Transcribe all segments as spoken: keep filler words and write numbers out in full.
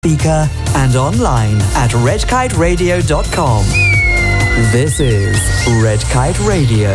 speaker and online at red kite radio dot com. This is Red Kite Radio.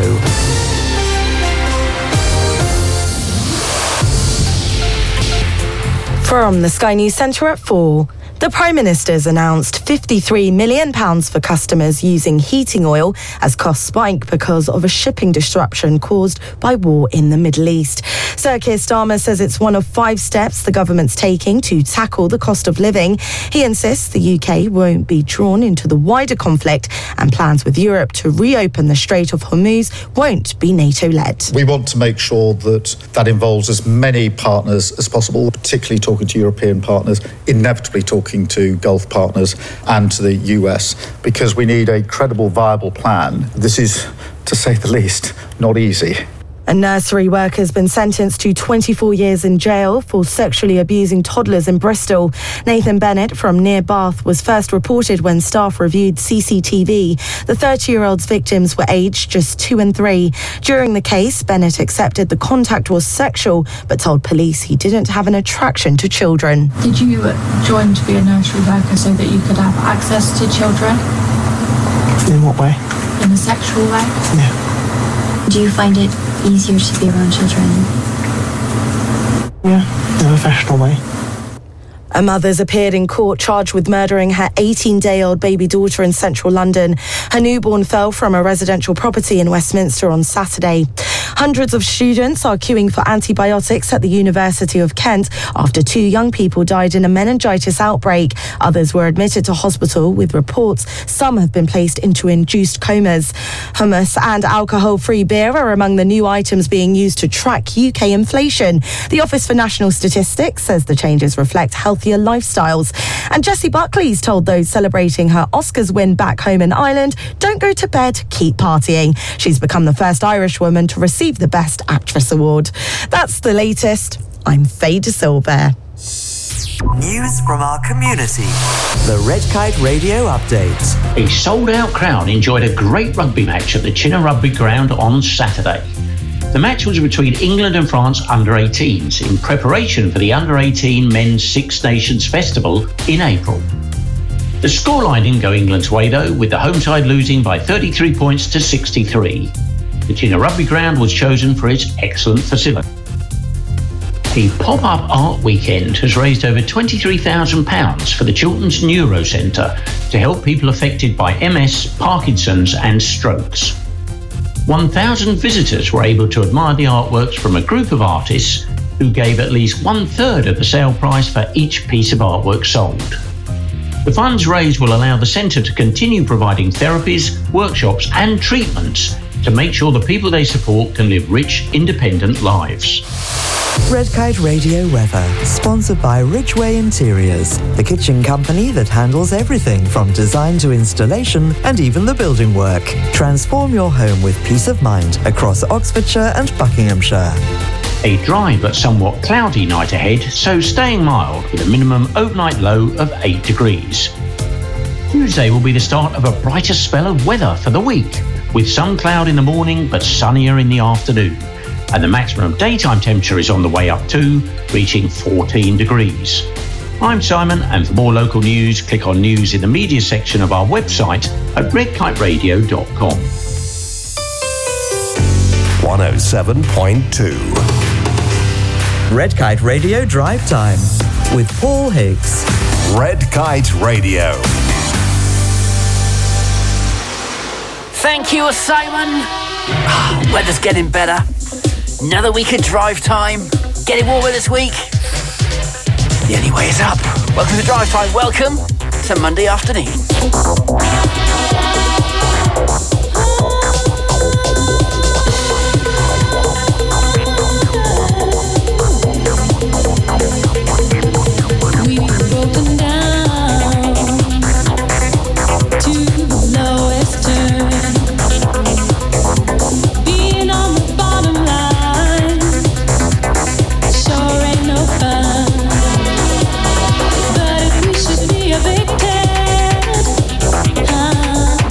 From the Sky News Centre at four. The Prime Minister's announced fifty-three million pounds for customers using heating oil as costs spike because of a shipping disruption caused by war in the Middle East. Sir Keir Starmer says it's one of five steps the government's taking to tackle the cost of living. He insists the U K won't be drawn into the wider conflict, and plans with Europe to reopen the Strait of Hormuz won't be NATO-led. We want to make sure that that involves as many partners as possible, particularly talking to European partners, inevitably talking to Gulf partners and to the U S, because we need a credible, viable plan. This is, to say the least, not easy. A nursery worker has been sentenced to twenty-four years in jail for sexually abusing toddlers in Bristol. Nathan Bennett from near Bath was first reported when staff reviewed C C T V. The thirty-year-old's victims were aged just two and three. During the case, Bennett accepted the contact was sexual, but told police he didn't have an attraction to children. Did you join to be a nursery worker so that you could have access to children? In what way? In a sexual way? Yeah. Do you find it easier to be around children? Yeah, in a professional way. A mother's appeared in court charged with murdering her eighteen-day-old baby daughter in central London. Her newborn fell from a residential property in Westminster on Saturday. Hundreds of students are queuing for antibiotics at the University of Kent after two young people died in a meningitis outbreak. Others were admitted to hospital with reports some have been placed into induced comas. Hummus and alcohol-free beer are among the new items being used to track U K inflation. The Office for National Statistics says the changes reflect healthier lifestyles. And Jessie Buckley's told those celebrating her Oscars win back home in Ireland, don't go to bed, keep partying. She's become the first Irish woman to receive the Best Actress award. That's the latest. I'm Faye De Silva. News from our community. The Red Kite Radio Update. A sold-out crowd enjoyed a great rugby match at the Chinner Rugby Ground on Saturday. The match was between England and France under eighteens in preparation for the under eighteen Men's Six Nations Festival in April. The scoreline didn't go England's way though, with the home side losing by thirty-three points to sixty-three. The Chinner Rugby Ground was chosen for its excellent facility. A pop-up art weekend has raised over twenty-three thousand pounds for the Chilterns Neuro Centre to help people affected by M S, Parkinson's and strokes. one thousand visitors were able to admire the artworks from a group of artists who gave at least one-third of the sale price for each piece of artwork sold. The funds raised will allow the centre to continue providing therapies, workshops and treatments to make sure the people they support can live rich, independent lives. Red Kite Radio weather, sponsored by Ridgeway Interiors, the kitchen company that handles everything from design to installation and even the building work. Transform your home with peace of mind across Oxfordshire and Buckinghamshire. A dry but somewhat cloudy night ahead, so staying mild with a minimum overnight low of eight degrees. Tuesday will be the start of a brighter spell of weather for the week, with some cloud in the morning but sunnier in the afternoon. And the maximum daytime temperature is on the way up too, reaching fourteen degrees. I'm Simon, and for more local news, click on News in the Media section of our website at red kite radio dot com. one oh seven point two. Red Kite Radio Drive Time with Paul Higgs. Red Kite Radio. Thank you, Simon. Weather's getting better. Another week of drive time. Getting warmer this week. The only way is up. Welcome to Drive Time. Welcome to Monday afternoon. But if we should be evicted,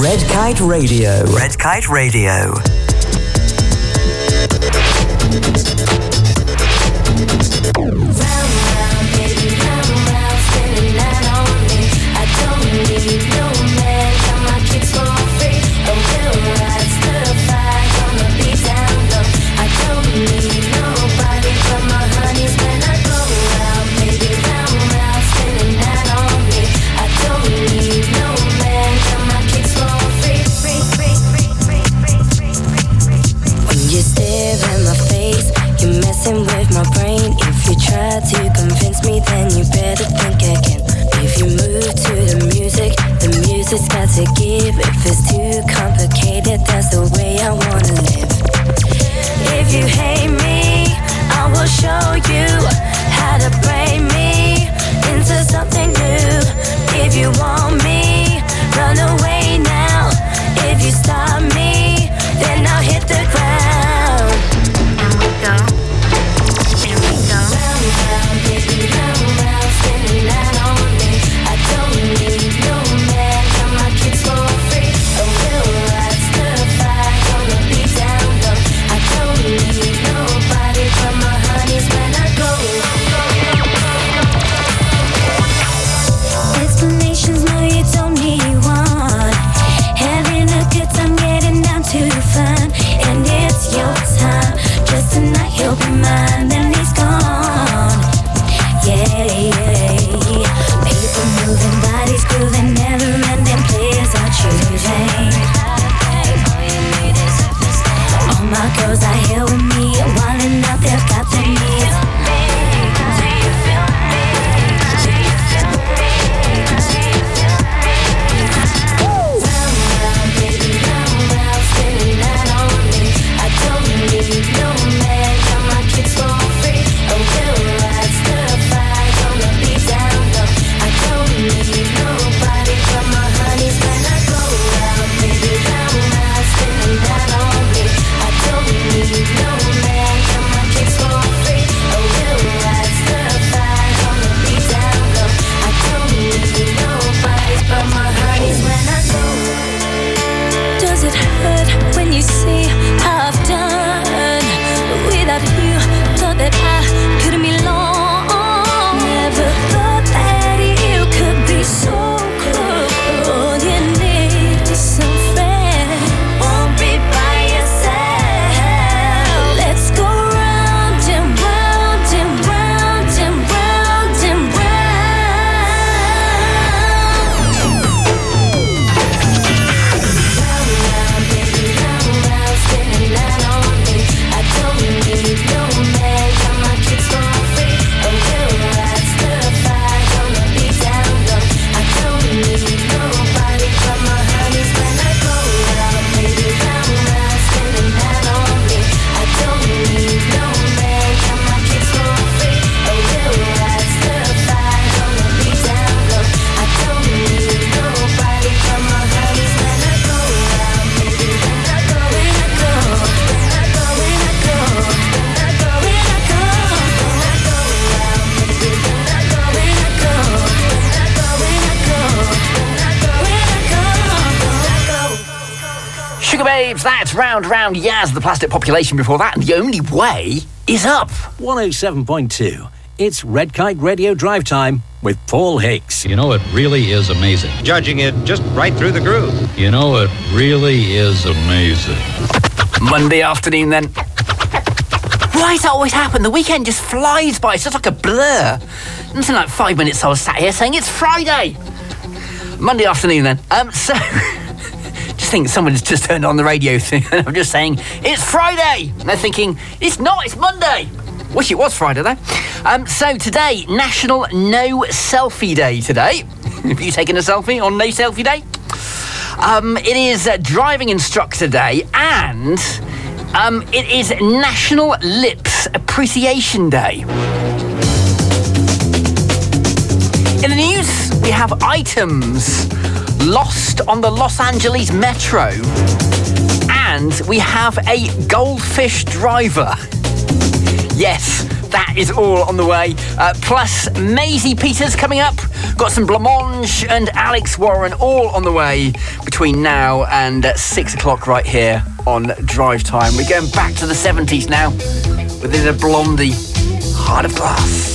Red Kite Radio. Red Kite Radio. With my brain, if you try to convince me, then you better think again. If you move to the music, the music's got to give. If it's too complicated, that's the way I wanna live. If you hate me, I will show you how to break me into something new. If you want me, run away now. If you stop me, then I'll hit the ground. And we go. Explanations, no, you don't need one. Having a good time, getting down to fun, and it's your time. Just tonight, you'll be mine, then it's gone. Yeah, yeah. People moving, bodies grooving, never-ending players are choosing. All my girls are here with me, wilding out, they've got their needs. Does it hurt when you see how I've done? Without you, thought that I couldn't be long. Never thought that you could be so cold. You need some friends, won't be by yourself. Let's go round and round and round and round and Sugar Babes, that's Round Round Yaz, the Plastic Population before that, and The Only Way is up. one oh seven point two. It's Red Kite Radio Drive Time with Paul Hicks. You know, it really is amazing. Judging it just right through the groove. You know, it really is amazing. Monday afternoon, then. Why does that always happen? The weekend just flies by. It's just like a blur. Nothing like five minutes I was sat here saying it's Friday. Monday afternoon, then. Um, so... just think someone's just turned on the radio thing and I'm just saying, it's Friday! And they're thinking, it's not, it's Monday! Wish it was Friday, though. Um, so today, National No Selfie Day today. Have you taken a selfie on No Selfie Day? Um, it is uh, Driving Instructor Day, and um, it is National Lips Appreciation Day. In the news, we have items lost on the Los Angeles Metro, and we have a goldfish driver. Yes, That is all on the way. Uh, plus, Maisie Peters coming up. Got some Blancmange and Alex Warren all on the way between now and uh, six o'clock right here on Drive Time. We're going back to the seventies now with a Blondie, Heart of Glass.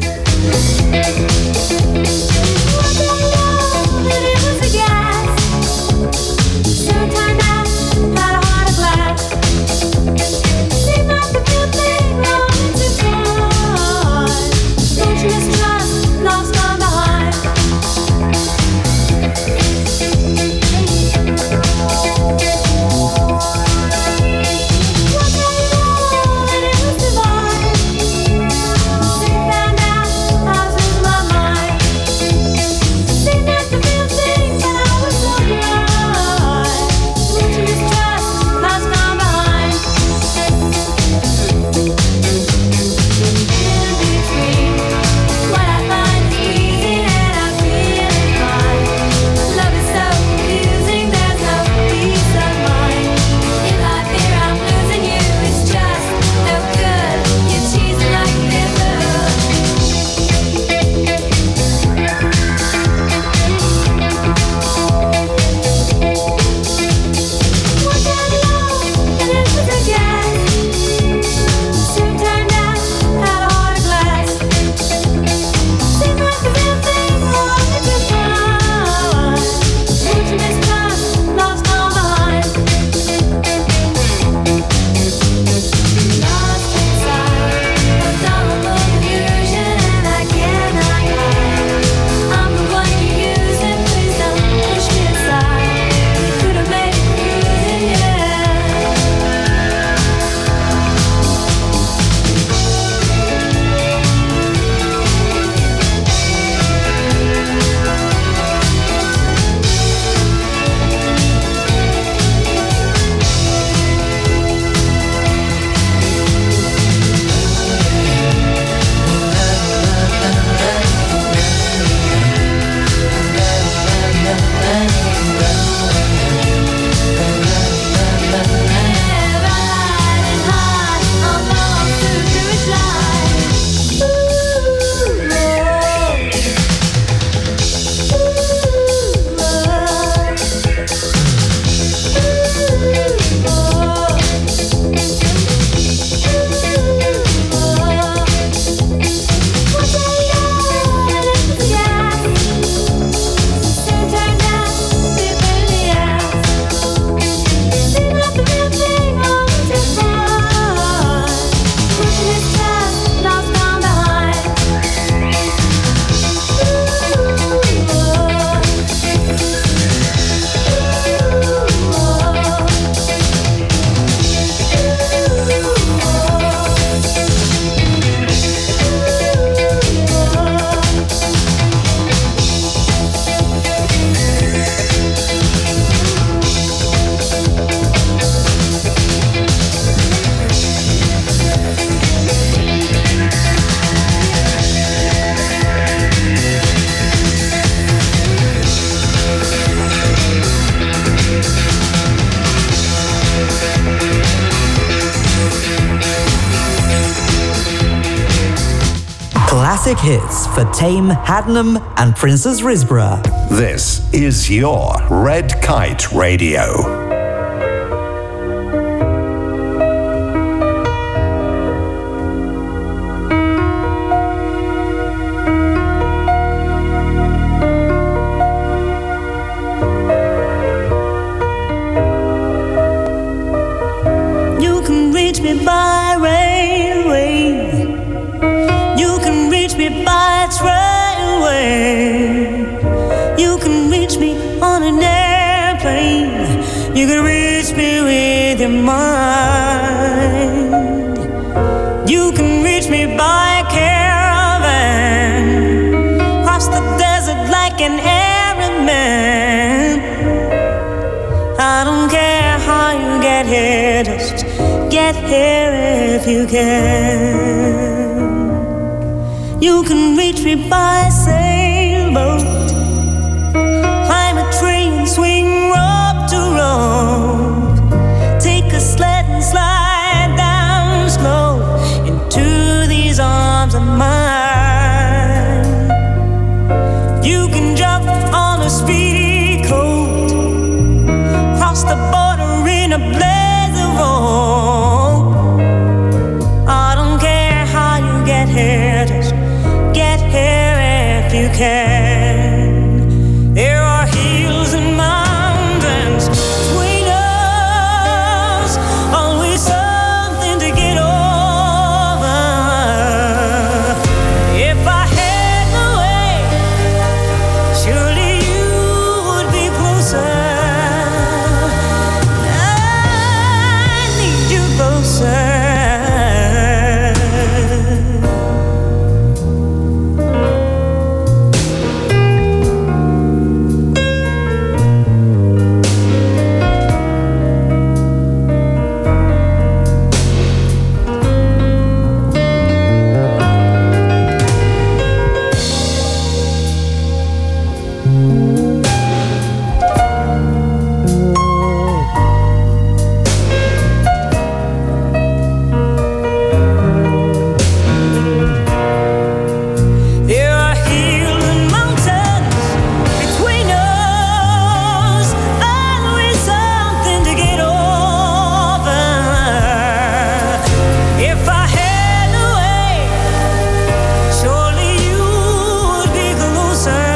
Classic hits for Tame, Haddenham and Princess Risborough. This is your Red Kite Radio. If you can, you can reach me by sailboat, climb a tree and swing rope to rope, take a sled and slide down slow into these arms. You can jump on a speedy coat, cross the border in a blaze of road. I don't care how you get here, just get here if you can. There are hills and mountains between us, always something to get over. If I had the way, surely you would be closer. I need you closer. There are hills and mountains between us, always something to get over. If I had a way, surely you would be closer.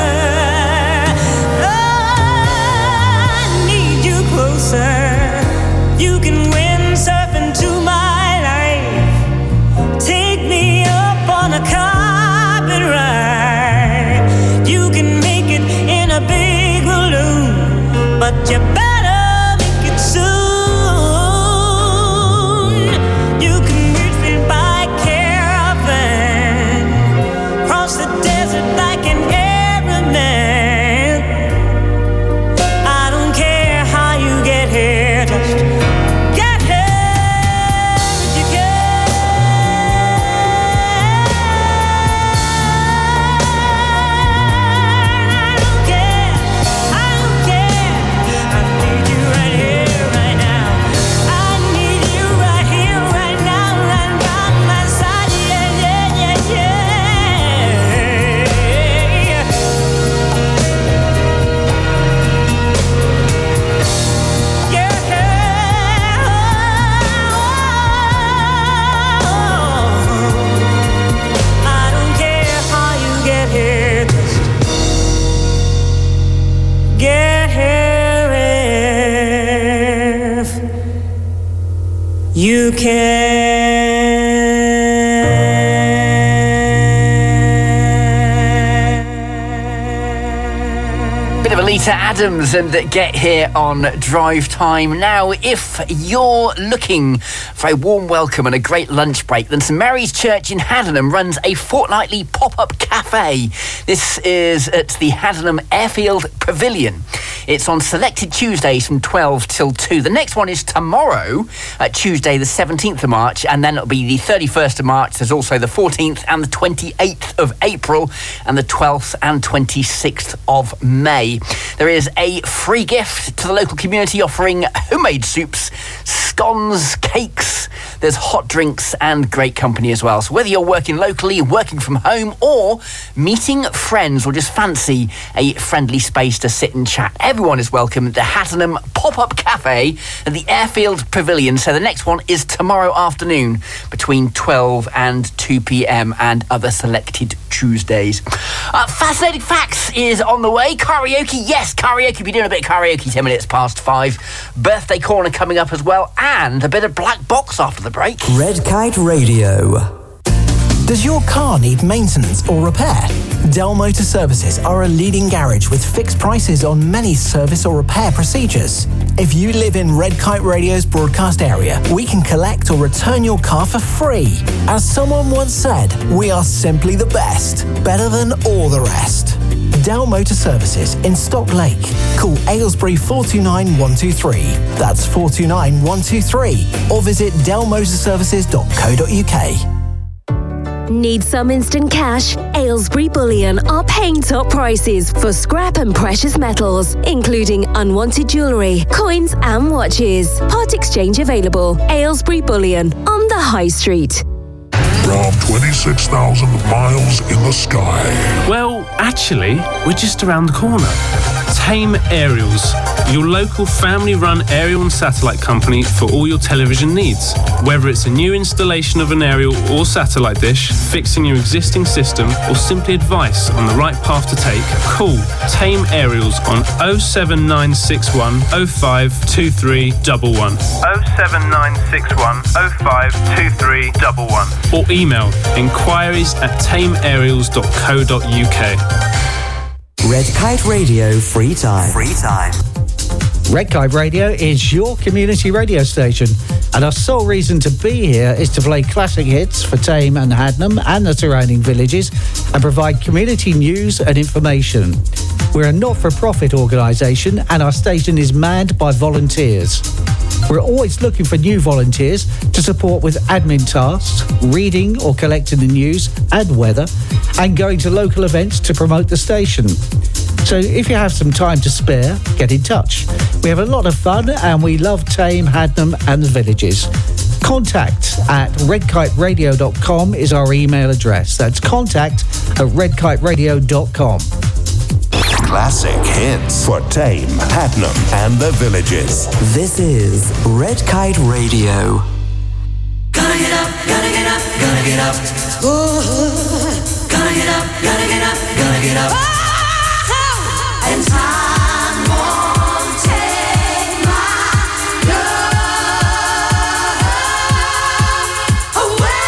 I need you closer. You can windsurf into my life, take me up on a carpet ride. You can make it in a big balloon, but you better make it soon. You can reach me by caravan, cross the desert like an Arab man. I don't care how you get here, just get here if you can. I don't care, I don't care. I need you right here, right now. I need you right here, right now, right by my side. Yeah, yeah, yeah, yeah. I don't care how you get here, just get here if you can. Bit of Alita Adams and Get Here on Drive Time. Now, if you're looking for a warm welcome and a great lunch break, then St Mary's Church in Haddenham runs a fortnightly pop-up cafe. This is at the Haddenham Airfield Pavilion. It's on selected Tuesdays from twelve till two. The next one is tomorrow, uh, Tuesday the seventeenth of March, and then it'll be the thirty-first of March. There's also the fourteenth and the twenty-eighth of April, and the twelfth and twenty-sixth of May. There is a free gift to the local community offering homemade soups, scones, cakes. There's hot drinks and great company as well. So whether you're working locally, working from home, or meeting friends, or just fancy a friendly space to sit and chat, everyone is welcome at the Haddenham Pop-Up Cafe at the Airfield Pavilion. So the next one is tomorrow afternoon between twelve and two p.m. and other selected Tuesdays. Uh, Fascinating Facts is on the way. Karaoke, yes, karaoke. We're doing a bit of karaoke ten minutes past five. Birthday corner coming up as well, and a bit of Black Box after the break. Red Kite Radio. Does your car need maintenance or repair? Dell Motor Services are a leading garage with fixed prices on many service or repair procedures. If you live in Red Kite Radio's broadcast area, we can collect or return your car for free. As someone once said, we are simply the best, better than all the rest. Dell Motor Services in Stock Lake. Call Aylesbury four two nine one two three. That's four two nine one two three. Or visit dell motor services dot co dot uk. Need some instant cash? Aylesbury Bullion are paying top prices for scrap and precious metals, including unwanted jewellery, coins and watches. Part exchange available. Aylesbury Bullion on the High Street. from twenty-six thousand miles in the sky. Well, actually, we're just around the corner. Tame Aerials, your local family-run aerial and satellite company for all your television needs. Whether it's a new installation of an aerial or satellite dish, fixing your existing system, or simply advice on the right path to take, call Tame Aerials on oh seven nine six one oh five two three one one. oh seven nine six one oh five two three one one. Or email inquiries at tame aerials dot co dot uk. Red Kite Radio Free Time. Free Time. Red Kite Radio is your community radio station, and our sole reason to be here is to play classic hits for Tame and Hadnam and the surrounding villages and provide community news and information. We're a not-for-profit organisation, and our station is manned by volunteers. We're always looking for new volunteers to support with admin tasks, reading or collecting the news and weather, and going to local events to promote the station. So if you have some time to spare, get in touch. We have a lot of fun and we love Tame, Hadnam and the villages. Contact at red kite radio dot com is our email address. That's contact at red kite radio dot com. Classic hits for Tame, Hadnam and the villages. This is Red Kite Radio. Gonna get up, gonna get up, gonna get up. Ooh. Gonna get up, gonna get up, gonna get up. Oh! And time won't take my love away.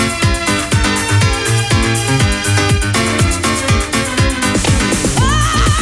Ah!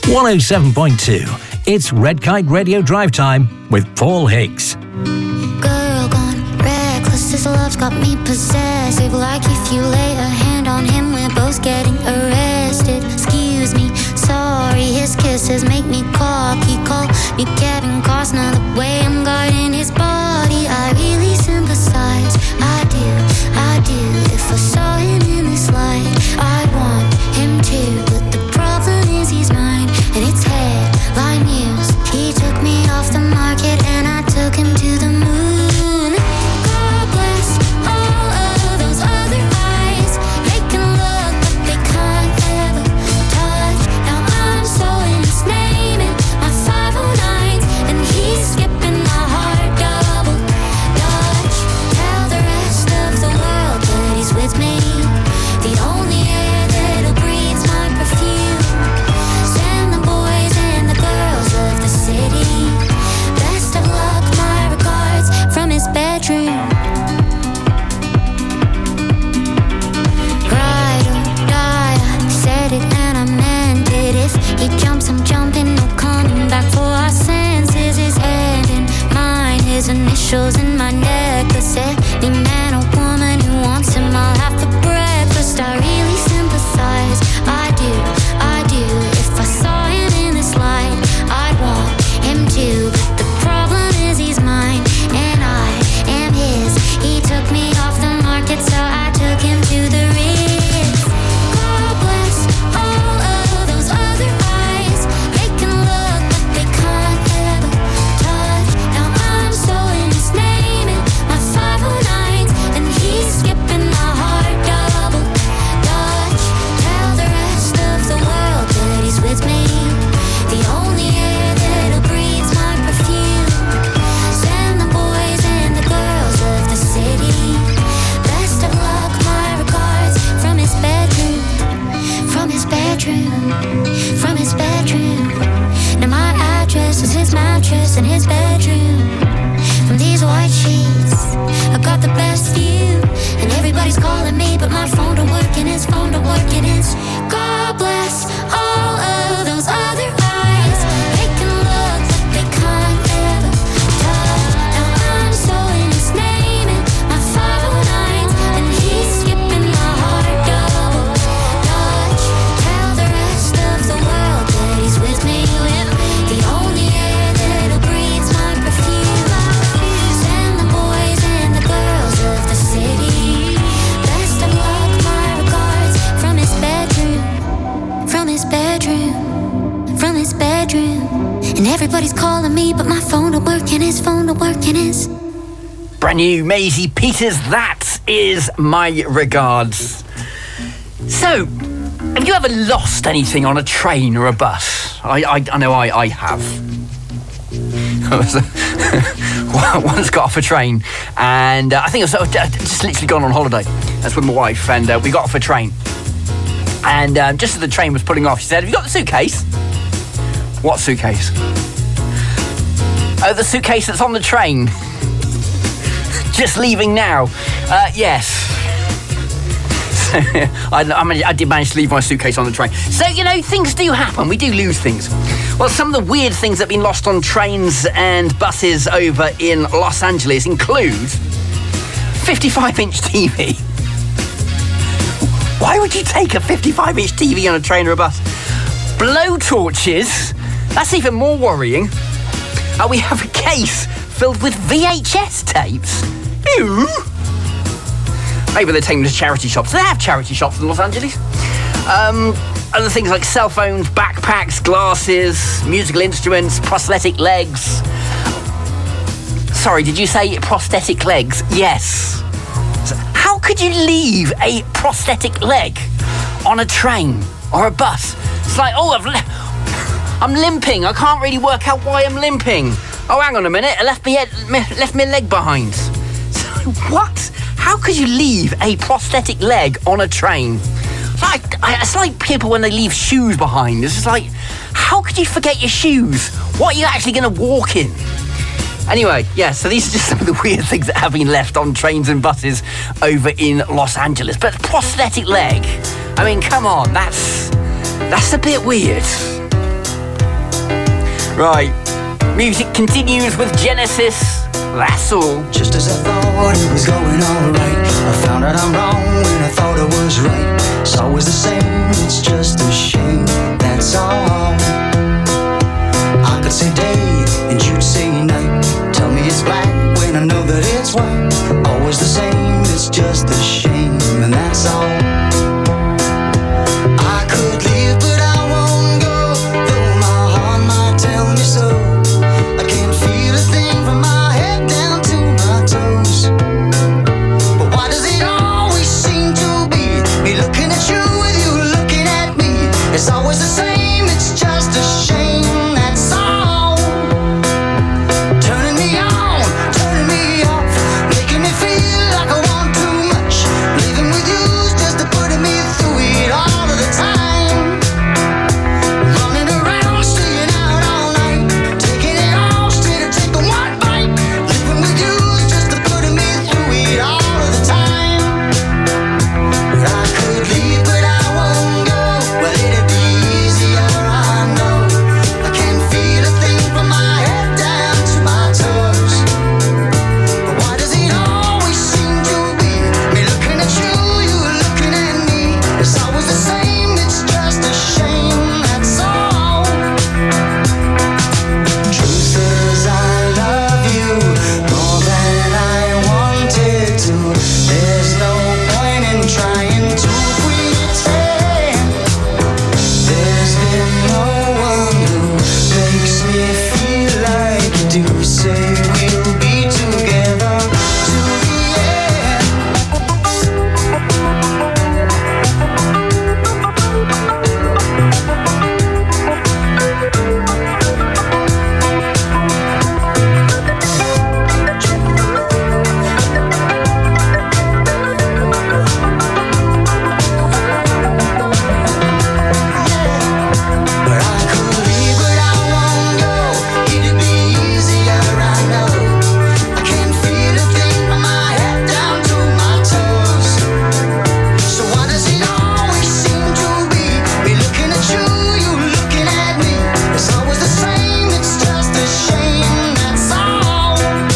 one oh seven point two. It's Red Kite Radio Drive Time with Paul Higgs. Girl gone reckless, his love's got me possessive. Like if you lay a hand on him, we're both getting arrested. Excuse me, sorry, his kisses make me cocky. Call me Kevin Costner, the way I'm guarding his body. I really sympathize, I do, I do. If I saw him in this light, I'd want him too. But the problem is he's mine, and it's headline news. He took me off the market and I took him to the moon. God bless all of those other eyes. They can look but they can't ever touch. Now I'm so in his name and my five oh nines, and he's skipping my heart double dutch. Tell the rest of the world that he's with me. The only air that'll breathe my perfume. Send the boys and the girls of the city. Best of luck, my regards from his bedroom. Ride or die, I said it and I meant it. If he jumps, I'm jumping, no coming back for our senses. His head in mine, his initials in my necklace. Any man or woman who wants him, I'll have for breakfast. I really sympathize, I do, I do. If I saw him in this light, I'd want him too. But the problem is he's mine and I am his. He took me off the market, so I took him to the Ritz. God bless all of those other eyes. They can look but they can't ever touch. Now I'm so in his name and my five oh nines, and he's skipping my heart double dutch. Tell the rest of the world that he's with me. The only air that'll breathe my perfume. Send the boys and the girls of the city. Best of luck, my regards from his bedroom. From his bedroom. From his bedroom. Now my address is his mattress in his bedroom. From these white sheets, I got the best view. And everybody's calling me, but my phone don't work and his phone don't work and his. God bless all of those other eyes. They can look but they can't ever touch. Now I'm so in his name and my five oh nines, and he's skipping my heart double dutch. Tell the rest of the world that he's with me. The only air that'll breathe my perfume. Send the boys and the girls of the city. Best of luck, my regards from his bedroom. From his bedroom. From his bedroom. And everybody's calling me, but my phone don't work and his phone don't work and his. Brand new Maisie Peters, that is my regards. So, have you ever lost anything on a train or a bus? I I, I know I, I have. Once got off a train, and uh, I think I was uh, just literally gone on holiday. That's with my wife, and uh, we got off a train. And um, just as the train was pulling off, she said, "Have you got the suitcase?" What suitcase? Oh, the suitcase that's on the train. Just leaving now. Uh, yes. I, I, mean, I did manage to leave my suitcase on the train. So, you know, things do happen. We do lose things. Well, some of the weird things that have been lost on trains and buses over in Los Angeles include fifty-five inch T V. Why would you take a fifty-five inch T V on a train or a bus? Blow torches. That's even more worrying. Uh, we have a case filled with V H S tapes. Ew. Maybe they're taking them to charity shops. They have charity shops in Los Angeles. Um, other things like cell phones, backpacks, glasses, musical instruments, prosthetic legs. Sorry, did you say prosthetic legs? Yes. So how could you leave a prosthetic leg on a train or a bus? It's like, oh, I've le- I'm limping. I can't really work out why I'm limping. Oh, hang on a minute. I left me, head, left my leg behind. So what? How could you leave a prosthetic leg on a train? It's like, it's like people when they leave shoes behind. It's just like, how could you forget your shoes? What are you actually going to walk in? Anyway, yeah, so these are just some of the weird things that have been left on trains and buses over in Los Angeles. But prosthetic leg, I mean, come on, that's that's a bit weird. Right. Music continues with Genesis. That's all. Just as I thought it was going alright, I found out I'm wrong when I thought it was right. It's always the same, it's just a shame, that's all. I could say day and you'd say night. Tell me it's black when I know that it's white. Always the same, it's just a shame, and that's all. I could leave but I won't go, though my heart might tell me so. I can't feel a thing from my head down to my toes. But why does it always seem to be me looking at you with you looking at me? It's always the same, it's just a shame, that's all. Turning me on, turning me off, making me feel like I want too much. Living with you's just to putting me through it all of the time. Running around, staying out all night, taking it all straight or taking one bite. Living with you's just to putting me through it all of the time. I could leave but I won't go. Well, it'd be easier, I know. I can't feel a thing from my head down to my toes. But why does it always seem to be me looking at you, you looking at me? It's always the same, it's just a shame, that's all. Truth is I love you more than I wanted to. There's no point in trying to pretend. There's been no one who makes me feel like you do. Say we'll be together to the end. But I could leave, but I won't go. It'd be easier, I know. I can't feel a thing from my head down to my toes. So why does it always seem to be me looking at you, you looking at me? It's always the same, it's just a shame, that's all.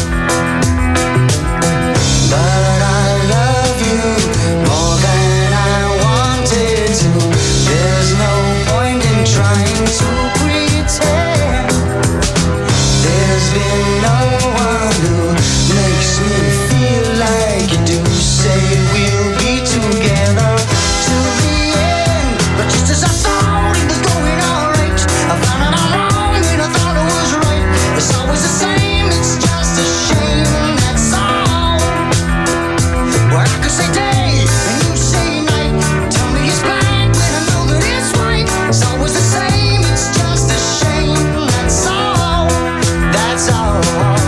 But I love you more than I wanted to. There's no point in trying to pretend. There's been no one who makes me feel like you do. Say we'll be together to the end. But just as I thought it was going alright, I found out I'm wrong and I thought it was right. It's always the same, it's just a shame, that's all. Well, I could say day and you say night. Tell me it's black when I know that it's white. It's always the same, it's just a shame, that's all. That's all.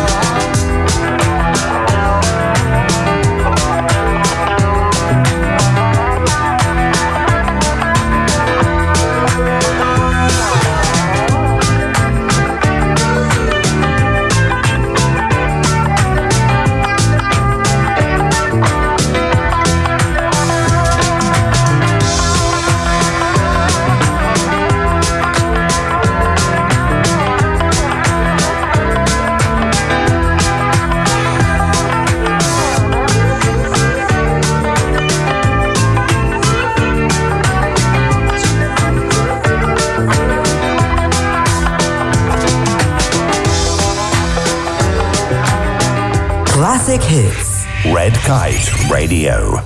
Classic hits. Red Kite Radio.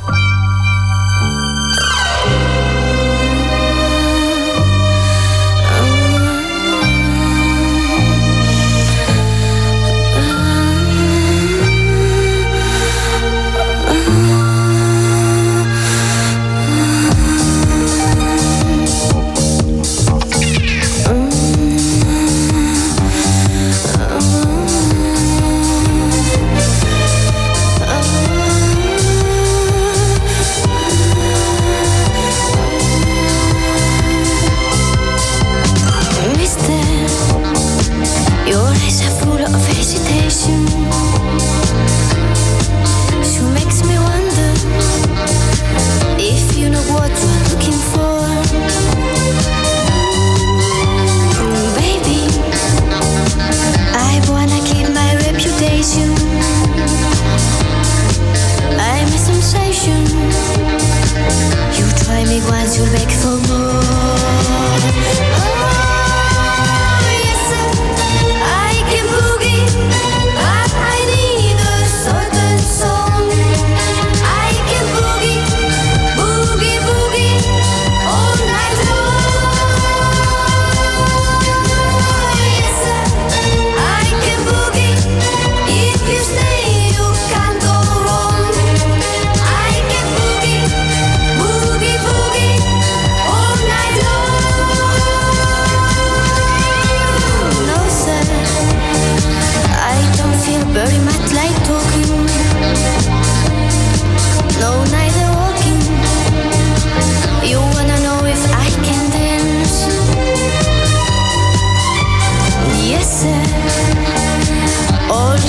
Oh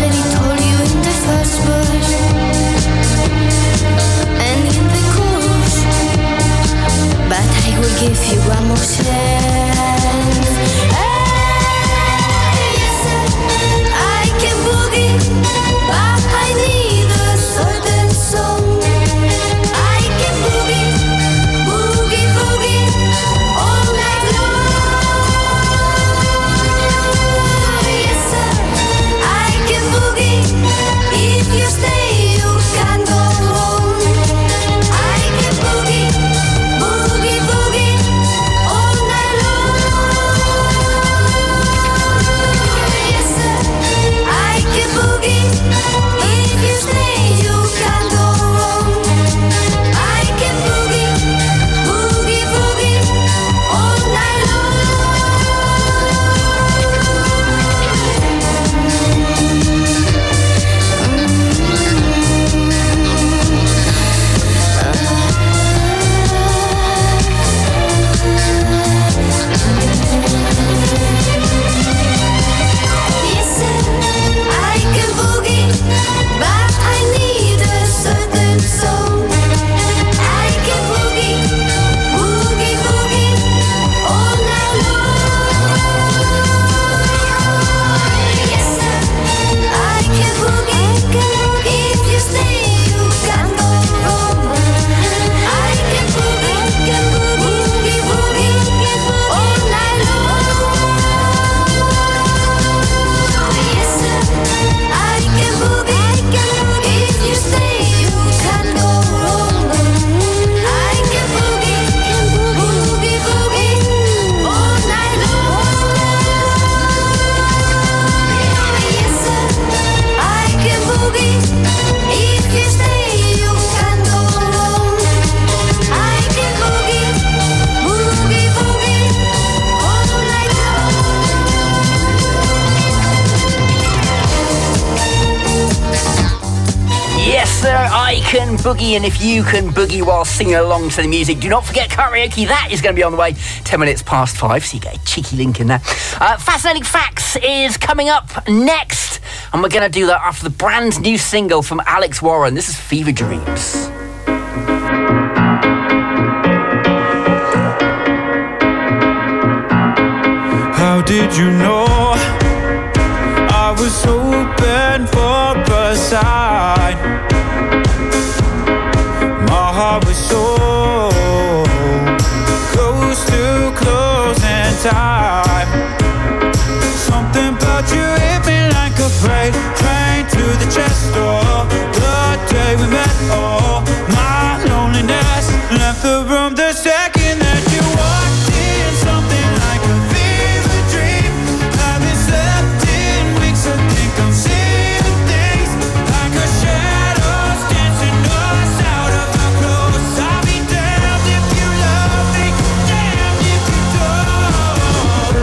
already told you in the first verse and in the chorus, but I will give you one more chance. Hey, yes, I can boogie, but I need a certain song. I can boogie, boogie, boogie all night long. Yes, sir, I can boogie. If you stay, you can't go wrong. I can boogie, boogie, boogie all night long. Yes, sir, I can boogie. If you stay, you can't go wrong. I can boogie, boogie, boogie all night Yes, sir, I can boogie, but I need a certain song. I can boogie, boogie, boogie all night long. Yes, sir, I can boogie. If you stay, you can't go wrong. I can boogie, boogie, boogie all night long. Yes, sir, I can boogie. If you stay, you can't go wrong. I can boogie, boogie, boogie all night long. Yes, sir, I can boogie. If you stay, you can't go wrong. I can boogie, boogie, boogie all night Yes, sir, I can boogie, and if you can boogie while singing along to the music, do not forget karaoke. That is going to be on the way ten minutes past five, so you get a cheeky link in there. Uh, Fascinating Facts is coming up next, and we're going to do that after the brand new single from Alex Warren. This is Fever Dreams. How did you know I was hoping for a sign? My heart was so close to closing time. Something about you hit me like a freight train to the chest door. The day we met, oh, my loneliness left the room the second that you walked in. Something like a fever dream. Haven't slept in weeks, I think I'm seeing things like a shadows dancing us out of our clothes. I'll be damned if you love me, damned if you don't.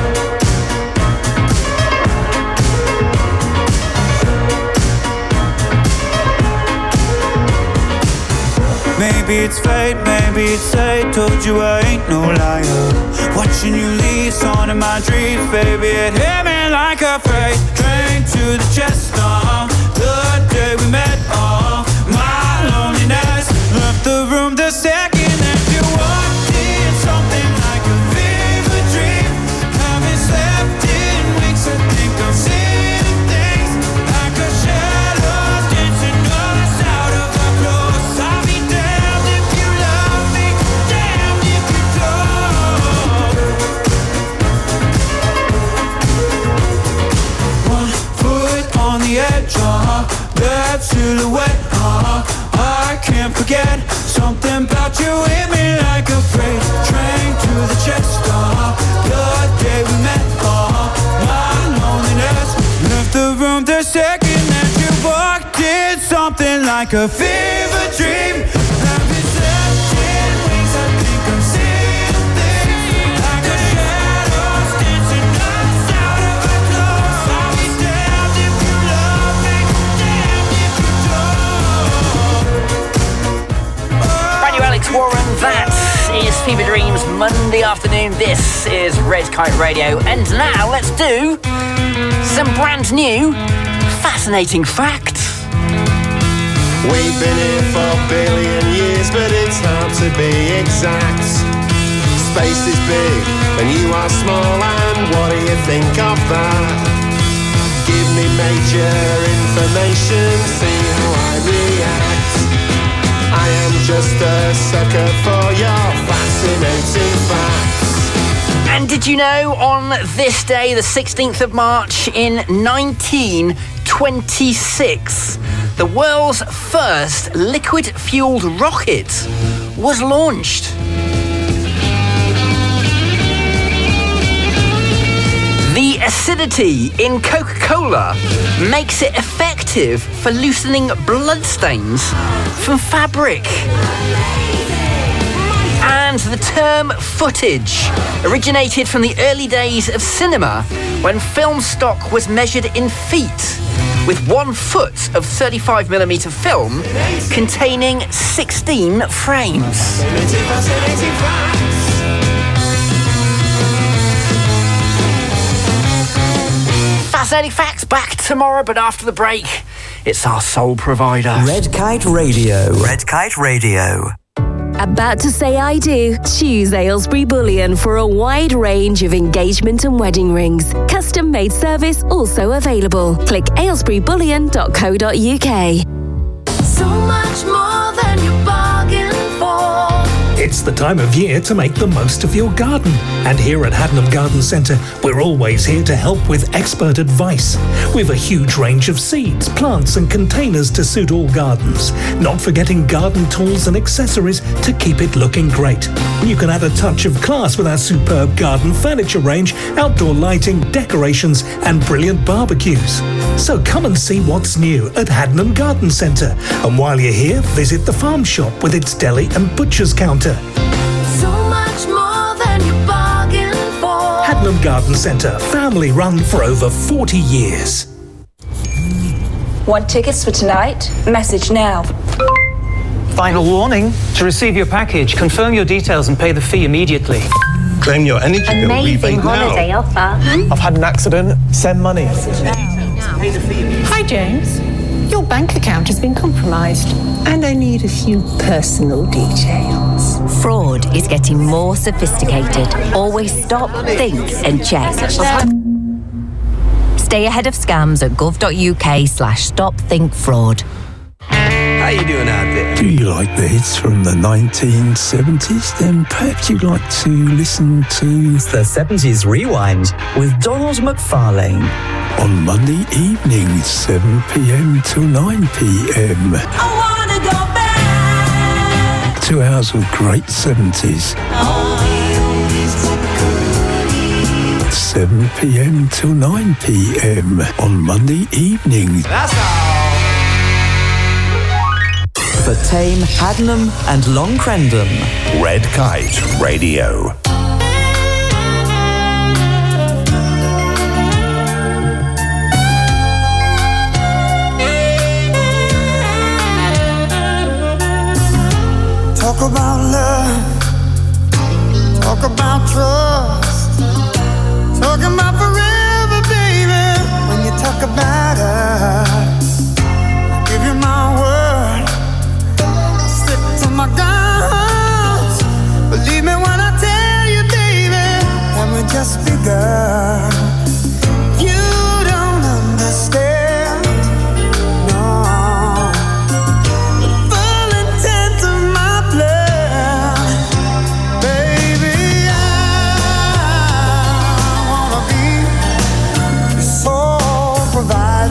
Maybe it's fate, maybe it's fate. Told you I ain't no liar. Watching you leave, on in my dreams, baby, it hit me like a freight train to the chest. Uh, the day we met, uh, my loneliness left the room the second that you walked in. Something like a fever dream. Haven't slept in weeks, I think I'm seeing things like a shadow dancing us out of our clothes. I'll be damned if you love me, damned if you don't. One foot on the edge, uh-huh, that silhouette, uh-huh, I can't forget. Something about you hit me like a freight train to the chest, uh-huh, the day we met, uh-huh, my loneliness left the room the second that you walked in. Something like a fever dream. Haven't slept in weeks, I think I'm seeing things like a shadows dancing us out of our clothes. I'll be damned if you love me, damned if you don't. Brand new Alex Warren, that is Fever Dreams, Monday afternoon. This is Red Kite Radio, and now let's do some brand new fascinating fact. We've been here for a billion years, but it's hard to be exact. Space is big and you are small, and what do you think of that? Give me major information, see how I react. I am just a sucker for your fascinating facts. And did you know on this day, the sixteenth of March in nineteen twenty-six, the world's first liquid-fueled rocket was launched? The acidity in Coca-Cola makes it effective for loosening bloodstains from fabric. And the term footage originated from the early days of cinema, when film stock was measured in feet, with one foot of thirty-five millimeter film containing sixteen frames. Fascinating facts back tomorrow, but after the break, it's our sole provider. Red Kite Radio. Red Kite Radio. About to say I do? Choose Aylesbury Bullion for a wide range of engagement and wedding rings. Custom made service also available. Click aylesbury bullion dot co dot uk. So much more than you bargained for. It's the time of year to make the most of your garden. And here at Hadnam Garden Centre, we're always here to help with expert advice. We've a huge range of seeds, plants and containers to suit all gardens. Not forgetting garden tools and accessories to keep it looking great. You can add a touch of class with our superb garden furniture range, outdoor lighting, decorations and brilliant barbecues. So come and see what's new at Hadnam Garden Centre. And while you're here, visit the farm shop with its deli and butcher's counter. So much more than you bargained for. Hadnam Garden Centre, family run for over forty years. Want tickets for tonight? Message now. Final warning. To receive your package, confirm your details and pay the fee immediately. Claim your energy bill rebate now. offer. I've had an accident. Send money. Hi, James. Your bank account has been compromised, and I need a few personal details. Fraud is getting more sophisticated. Always stop, think, and check. Stay ahead of scams at gov.uk slash stop think fraud. How you doing out there? Do you like the hits from the nineteen seventies? Then perhaps you'd like to listen to The seventies Rewind with Donald McFarlane. On Monday evenings, seven p.m. till nine p.m. I wanna go back. Two hours of great seventies. seven p.m. till nine p.m. on Monday evenings. That's all. For Tame, Hadnam and Long Crendon. Red Kite Radio. Talk about love, talk about trust, talk about forever, baby. When you talk about us, I give you my word, stick to my guns. Believe me when I tell you, baby, that we just begun. You don't understand, no. The full intent of my plan, baby. I wanna be your sole provider.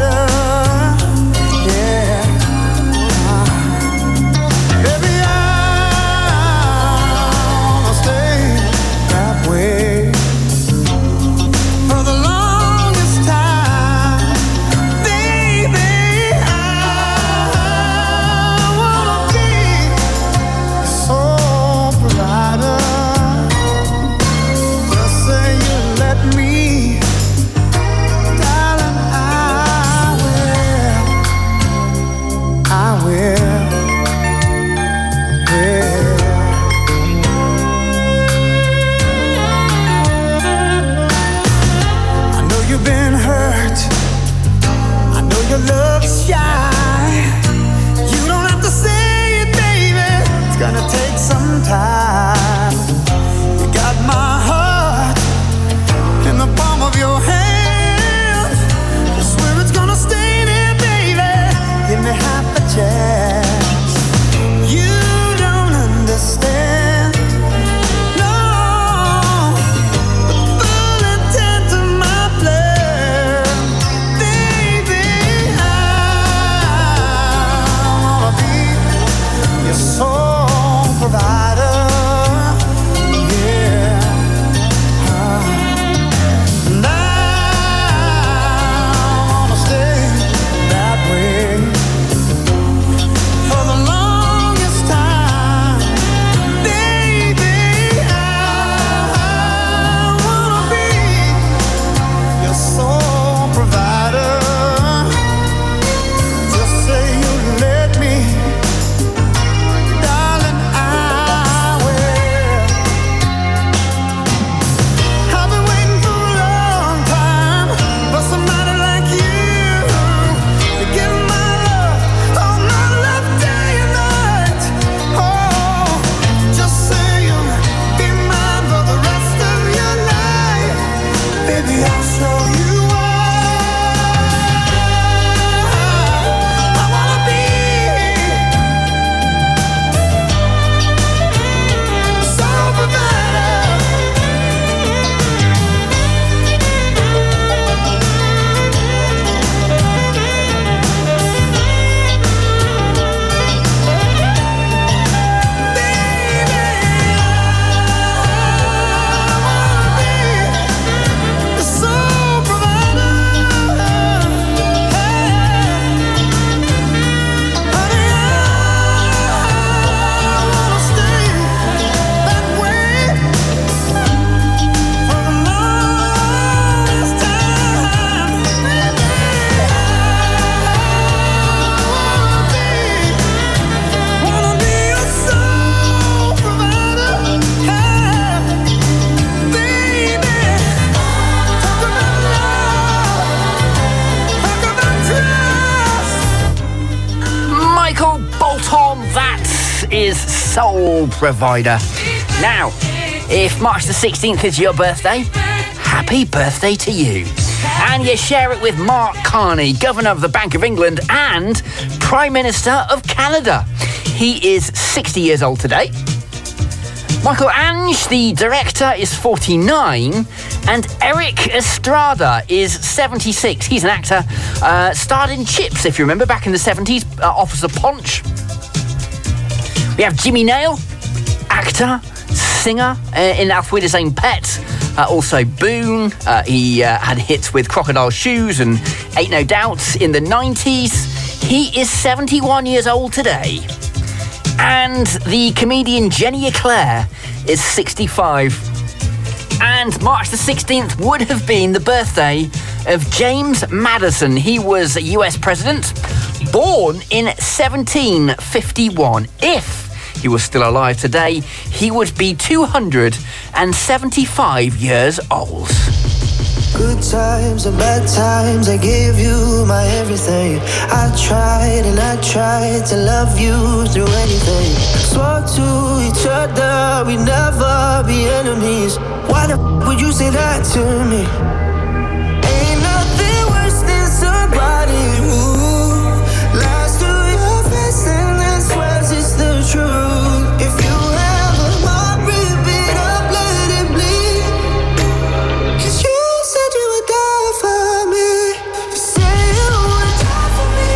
is Soul Provider. Now, if March the sixteenth is your birthday, happy birthday to you. And you share it with Mark Carney, Governor of the Bank of England and Prime Minister of Canada. He is sixty years old today. Michael Ange, the director, is forty-nine, and Eric Estrada is seventy-six. He's an actor, uh, starred in Chips, if you remember, back in the seventies, uh, Officer Ponch. We have Jimmy Nail, actor, singer uh, in Auf Wiedersehen Pet. Uh, also Boone, uh, he uh, had hits with Crocodile Shoes and Ain't No Doubt in the nineties. He is seventy-one years old today. And the comedian Jenny Eclair is sixty-five. And March the sixteenth would have been the birthday of James Madison. He was a U S president, born in seventeen fifty-one. If he was still alive today, he would be two hundred seventy-five years old. Good times and bad times, I gave you my everything. I tried and I tried to love you through anything. Swore to each other we'd never be enemies. Why the f- would you say that to me? Ain't nothing worse than somebody who lies to your face and then swears it's the truth. If you have a heart, rip it up, let it bleed. 'Cause you said you would die for me. You say you would die for me.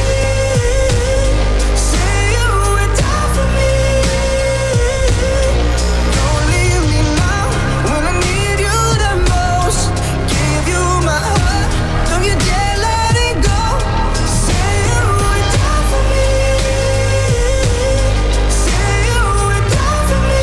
Say you would die for me. Don't leave me now when I need you the most. Give you my heart, don't you dare let it go. Say you would die for me. Say you would die for me.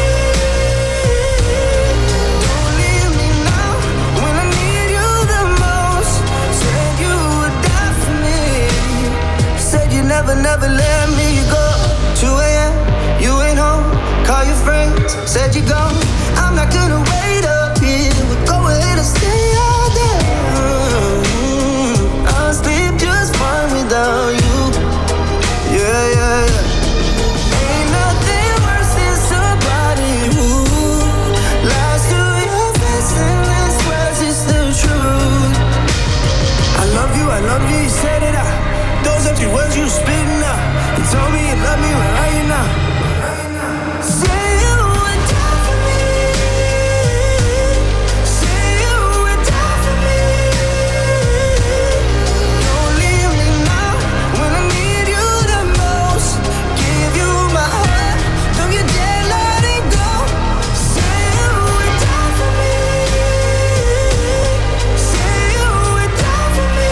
Don't leave me now when I need you the most. Said you would die for me. Said you never, never let me go. two a.m., you ain't home. Call your friends, said you gone. I'm not gonna wait up here. We'll go ahead and stay all day. Mm, I'll sleep just fine without you. Yeah, yeah, yeah. Ain't nothing worse than somebody who lies to your face and then swears it's the truth. I love you, I love you, you said it out. Those empty words you spitting out. You told me you love me, where are you now? Say you would die for me. Say you would die for me. Don't leave me now when I need you the most. Give you my heart, don't you dare let it go. Say you would die for me. Say you would die for me.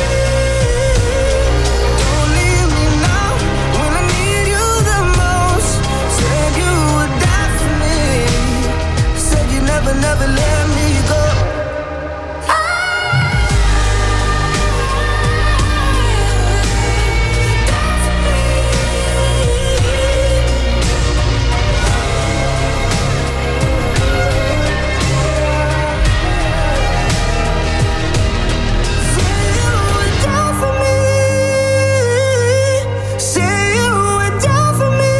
Don't leave me now when I need you the most. Said you would die for me. Said you never, never let me go. Say you would die for me.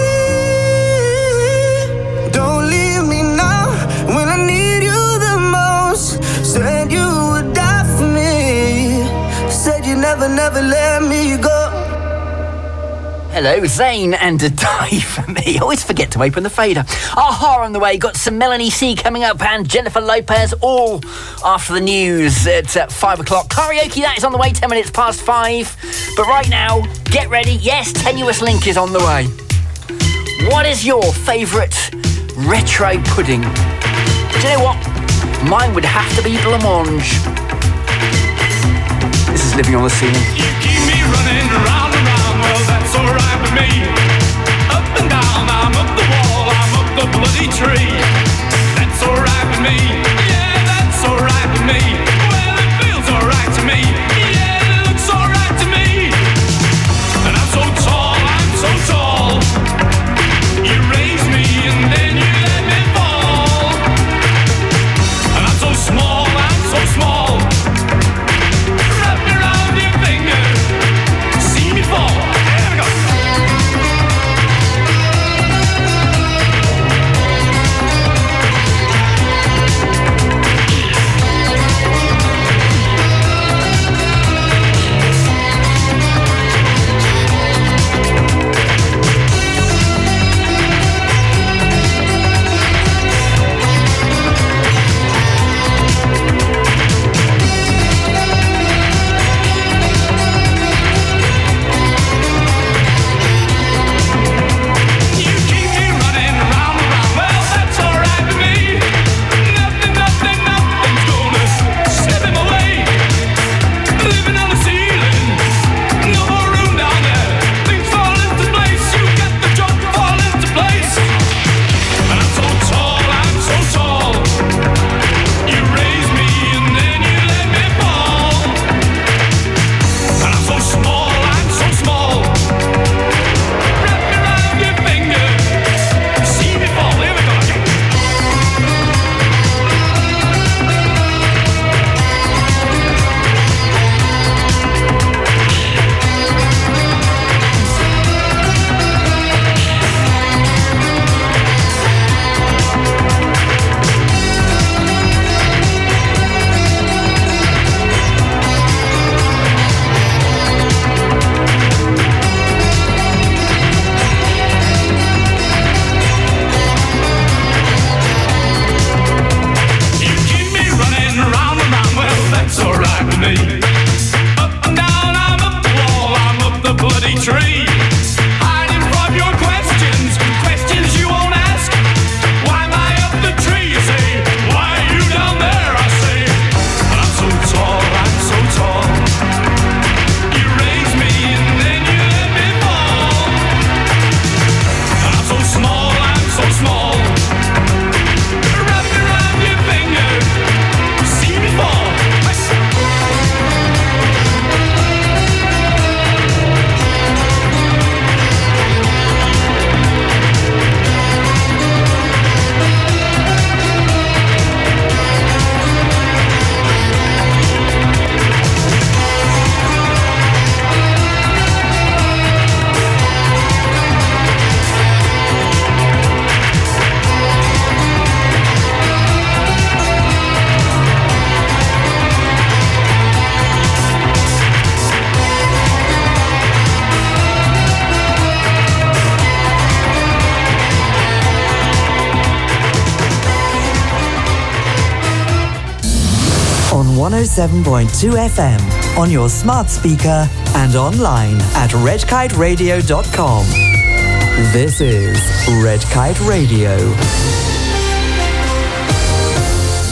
Don't leave me now when I need you the most. Said you would die for me. Said you never, never let me go. Hello, Zayn and a Die for Me. I always forget to open the fader. Aha on the way. Got some Melanie C coming up and Jennifer Lopez, all after the news at uh, five o'clock. Karaoke, that is on the way, ten minutes past five. But right now, get ready. Yes, Tenuous Link is on the way. What is your favourite retro pudding? Do you know what? Mine would have to be blancmange. This is Living on the Ceiling. Keep me running round and round, well that's alright with me. Up and down, I'm up the wall, I'm up the bloody tree. That's alright with me, yeah, that's alright with me. Well, it feels alright to me, yeah, it looks alright to me. And I'm so tall, I'm so tall. You raise me and then you let me fall. And I'm so small, I'm so small. Wrap me around your finger, see me tree. Hiding from your questions, questions you won't ask. Why am I up the tree, you say? Why are you down there, I say? But I'm so tall, I'm so tall. You raise me and then you let me fall. And I'm so small, I'm so small. Wrap me around your finger, see me fall. On one oh seven point two F M, on your smart speaker and online at red kite radio dot com. This is Red Kite Radio.